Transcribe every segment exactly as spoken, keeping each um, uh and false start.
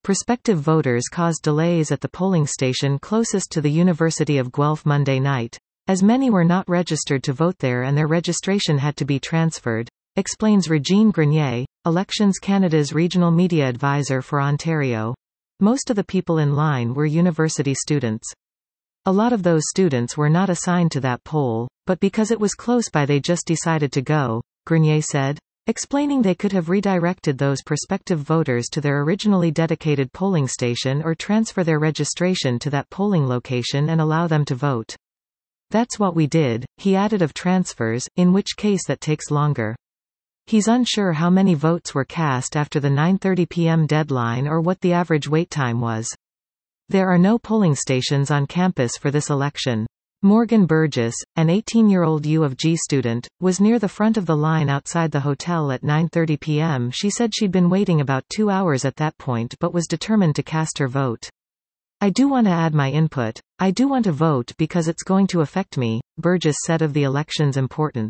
Prospective voters caused delays at the polling station closest to the University of Guelph Monday night, as many were not registered to vote there and their registration had to be transferred, explains Regine Grenier, Elections Canada's regional media advisor for Ontario. Most of the people in line were university students. A lot of those students were not assigned to that poll, but because it was close by they just decided to go, Grenier said, explaining they could have redirected those prospective voters to their originally dedicated polling station or transfer their registration to that polling location and allow them to vote. That's what we did, he added of transfers, in which case that takes longer. He's unsure how many votes were cast after the nine thirty p m deadline or what the average wait time was. There are no polling stations on campus for this election. Morgan Burgess, an eighteen-year-old U of G student, was near the front of the line outside the hotel at nine thirty p m She said she'd been waiting about two hours at that point but was determined to cast her vote. I do want to add my input. I do want to vote because it's going to affect me, Burgess said of the election's importance.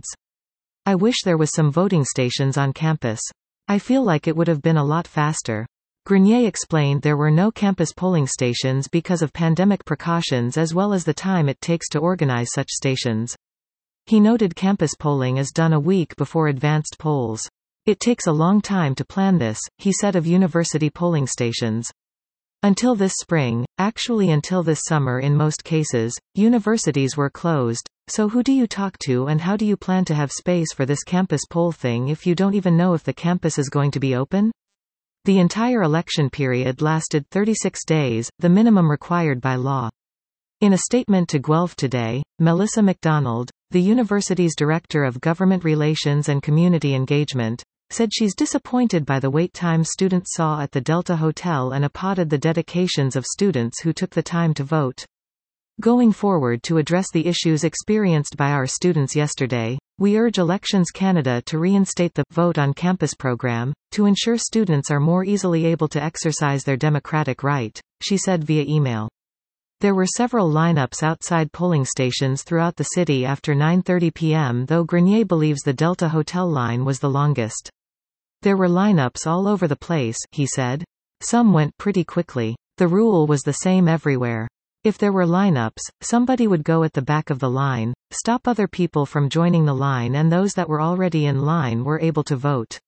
I wish there was some voting stations on campus. I feel like it would have been a lot faster. Grenier explained there were no campus polling stations because of pandemic precautions as well as the time it takes to organize such stations. He noted campus polling is done a week before advanced polls. It takes a long time to plan this, he said of university polling stations. Until this spring, actually until this summer in most cases, universities were closed, so who do you talk to and how do you plan to have space for this campus poll thing if you don't even know if the campus is going to be open? The entire election period lasted thirty-six days, the minimum required by law. In a statement to Guelph Today, Melissa McDonald, the university's Director of Government Relations and Community Engagement, said she's disappointed by the wait time students saw at the Delta Hotel and applauded the dedications of students who took the time to vote. Going forward, to address the issues experienced by our students yesterday, we urge Elections Canada to reinstate the Vote on Campus program, to ensure students are more easily able to exercise their democratic right, she said via email. There were several lineups outside polling stations throughout the city after nine thirty p m though Grenier believes the Delta Hotel line was the longest. There were lineups all over the place, he said. Some went pretty quickly. The rule was the same everywhere. If there were lineups, somebody would go at the back of the line, stop other people from joining the line and those that were already in line were able to vote.